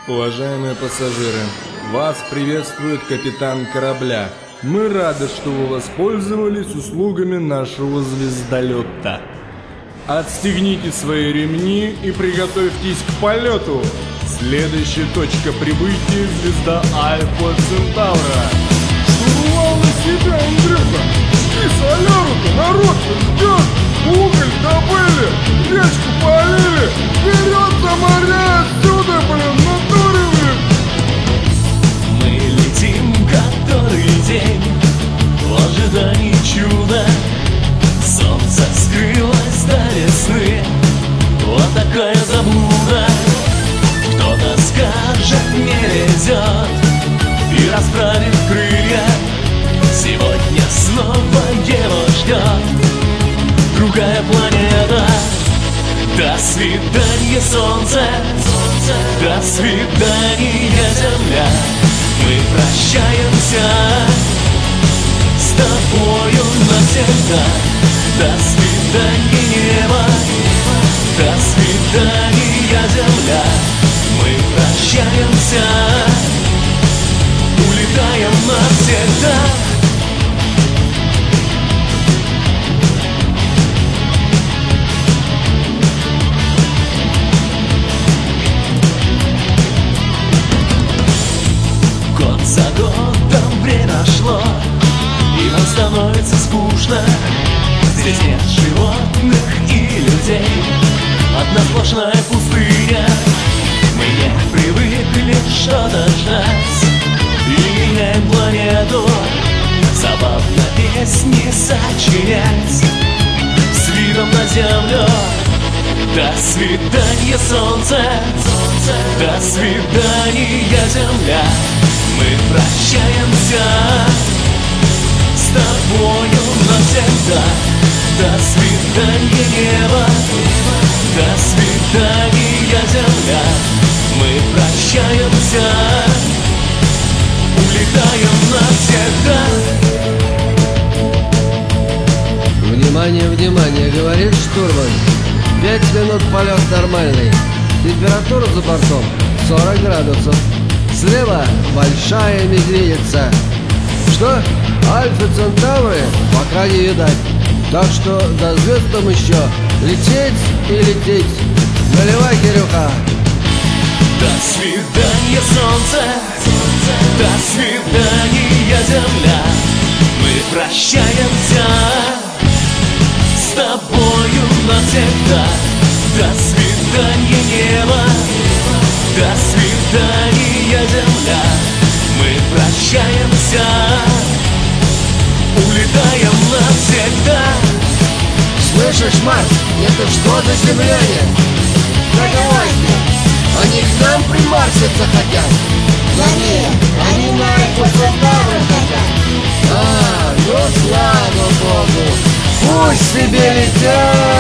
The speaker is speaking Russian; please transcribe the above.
Уважаемые пассажиры, вас приветствует капитан корабля. Мы рады, что вы воспользовались услугами нашего звездолета. Отстегните свои ремни и приготовьтесь к полету. Следующая точка прибытия — звезда Альфа Центавра. Штурвал на себя, Андрюха! И соляру-то народ-то ждет! Уголь добыли, речку полили, вперед за моря, отсюда, блин, натуре, блин! Мы летим который день в ожидании чуда. Солнце скрылось до весны, вот такая заблуда. Кто-то скажет, не везет, и расправит крылья. Сегодня снова его ждет другая планета. До свидания, солнце, до свидания, земля. Мы прощаемся с тобою навсегда. До свидания, небо, до свидания, земля. Мы прощаемся, улетаем навсегда. За годом время шло, и нам становится скучно. Здесь нет животных и людей, одна сплошная пустыня. Мы не привыкли что-то ждать и меняем планету. Забавно песни сочинять с видом на землю. До свидания, солнце, до свидания, земля. Мы прощаемся с тобою навсегда. До свидания, небо, до свидания, земля. Мы прощаемся, улетаем навсегда. Внимание, внимание, говорит штурман. 5 минут полет нормальный. Температура за бортом 40 градусов. Слева большая медведица. Что? Альфа Центавры пока не видать. Так что до звезд там еще лететь и лететь. Наливай, Кирюха. До свидания, солнце, до свидания, земля. Мы прощаемся с тобою навсегда. До свидания, небо, до свидания, земля. Мы прощаемся, улетаем навсегда. Слышишь, Марс, это что за земляне? Договорите, они к нам примарситься хотят. Да нет, они на Альфа Центавра хотят. Ну слава богу, пусть себе летят.